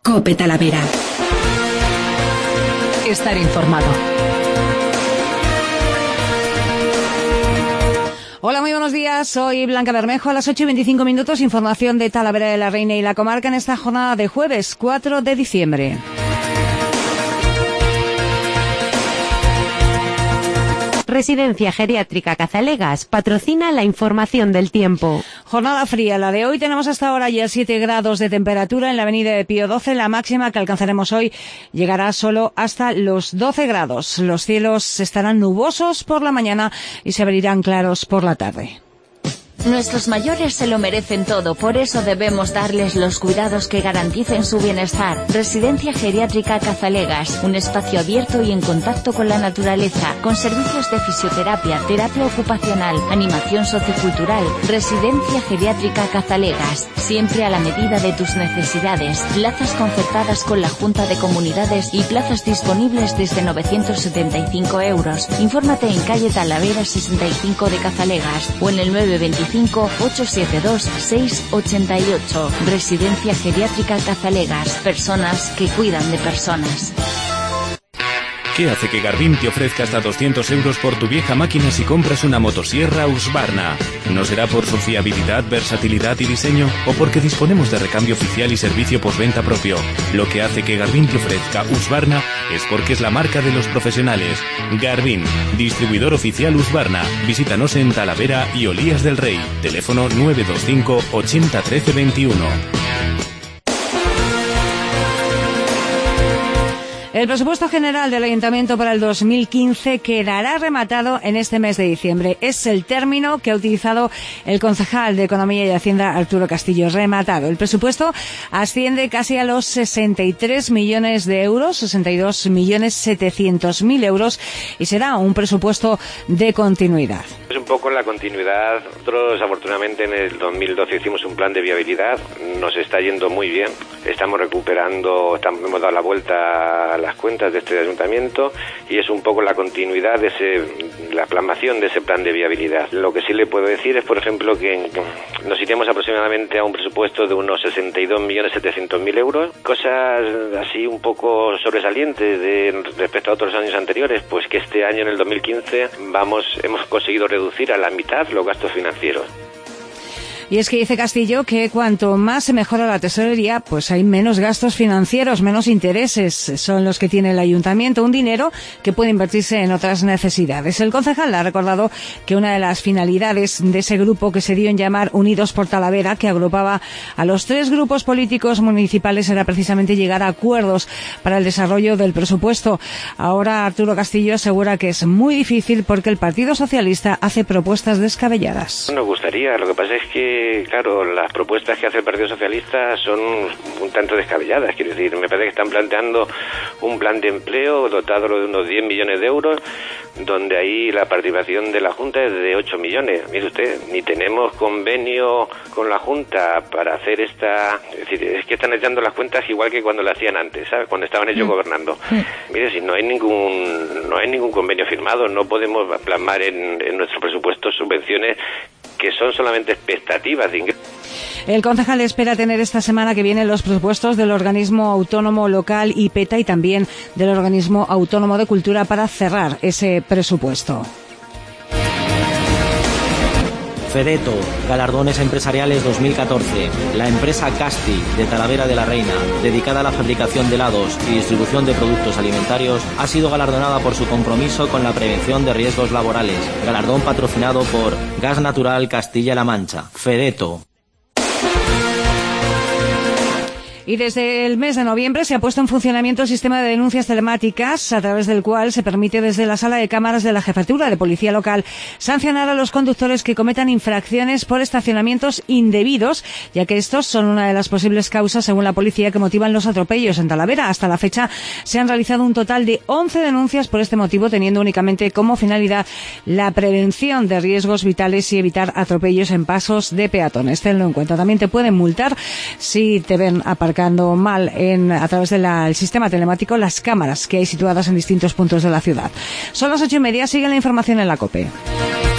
COPE Talavera. Estar informado. Hola, muy buenos días. Soy Blanca Bermejo. A las 8:25, información de Talavera de la Reina y la comarca en esta jornada de jueves 4 de diciembre. Residencia Geriátrica Cazalegas patrocina la información del tiempo. Jornada fría la de hoy. Tenemos hasta ahora ya 7 grados de temperatura en la avenida de Pío XII. La máxima que alcanzaremos hoy llegará solo hasta los 12 grados. Los cielos estarán nubosos por la mañana y se abrirán claros por la tarde. Nuestros mayores se lo merecen todo, por eso debemos darles los cuidados que garanticen su bienestar. Residencia Geriátrica Cazalegas, un espacio abierto y en contacto con la naturaleza, con servicios de fisioterapia, terapia ocupacional, animación sociocultural. Residencia Geriátrica Cazalegas, siempre a la medida de tus necesidades. Plazas concertadas con la Junta de Comunidades y plazas disponibles desde 975 euros. Infórmate en calle Talavera 65 de Cazalegas o en el 925-872-688. Residencia Geriátrica Cazalegas. Personas que cuidan de personas. ¿Qué hace que Garvin te ofrezca hasta 200 euros por tu vieja máquina si compras una motosierra Husqvarna? ¿No será por su fiabilidad, versatilidad y diseño? ¿O porque disponemos de recambio oficial y servicio postventa propio? Lo que hace que Garvin te ofrezca Husqvarna es porque es la marca de los profesionales. Garvin, distribuidor oficial Husqvarna. Visítanos en Talavera y Olías del Rey. Teléfono 925 80 13 21. El presupuesto general del Ayuntamiento para el 2015 quedará rematado en este mes de diciembre. Es el término que ha utilizado el concejal de Economía y Hacienda, Arturo Castillo. Rematado. El presupuesto asciende casi a los 63 millones de euros, 62.700.000 euros, y será un presupuesto de continuidad. Es un poco la continuidad. Nosotros, afortunadamente, en el 2012 hicimos un plan de viabilidad. Nos está yendo muy bien. Estamos recuperando, hemos dado la vuelta a las cuentas de este ayuntamiento y es un poco la continuidad de la plasmación de ese plan de viabilidad. Lo que sí le puedo decir es, por ejemplo, que nos iremos aproximadamente a un presupuesto de unos 62.700.000 euros. Cosas así un poco sobresalientes respecto a otros años anteriores, pues que este año, en el 2015, hemos conseguido reducir a la mitad los gastos financieros. Y es que dice Castillo que cuanto más se mejora la tesorería, pues hay menos gastos financieros, menos intereses son los que tiene el ayuntamiento, un dinero que puede invertirse en otras necesidades. El concejal ha recordado que una de las finalidades de ese grupo que se dio en llamar Unidos por Talavera, que agrupaba a los 3 grupos políticos municipales, era precisamente llegar a acuerdos para el desarrollo del presupuesto. Ahora Arturo Castillo asegura que es muy difícil porque el Partido Socialista hace propuestas descabelladas. Nos gustaría, lo que pasa es que claro, las propuestas que hace el Partido Socialista son un tanto descabelladas. Quiero decir, me parece que están planteando un plan de empleo dotado de unos 10 millones de euros, donde ahí la participación de la Junta es de 8 millones. Mire usted, ni tenemos convenio con la Junta para hacer esta... Es decir, es que están echando las cuentas igual que cuando lo hacían antes, ¿sabes? Cuando estaban ellos gobernando. Mire, si no hay ningún convenio firmado, no podemos plasmar en nuestro presupuesto subvenciones que son solamente expectativas de ingresos. El concejal espera tener esta semana que viene los presupuestos del organismo autónomo local IPETA y también del organismo autónomo de cultura para cerrar ese presupuesto. Fedeto, Galardones Empresariales 2014. La empresa Casti, de Talavera de la Reina, dedicada a la fabricación de helados y distribución de productos alimentarios, ha sido galardonada por su compromiso con la prevención de riesgos laborales. Galardón patrocinado por Gas Natural Castilla-La Mancha. Fedeto. Y desde el mes de noviembre se ha puesto en funcionamiento el sistema de denuncias telemáticas, a través del cual se permite desde la sala de cámaras de la Jefatura de Policía Local sancionar a los conductores que cometan infracciones por estacionamientos indebidos, ya que estos son una de las posibles causas, según la policía, que motivan los atropellos en Talavera. Hasta la fecha se han realizado un total de 11 denuncias por este motivo, teniendo únicamente como finalidad la prevención de riesgos vitales y evitar atropellos en pasos de peatones. Tenlo en cuenta. También te pueden multar si te ven aparcando mal a través del sistema telemático, las cámaras que hay situadas en distintos puntos de la ciudad. Son las 8:30, sigue la información en la COPE.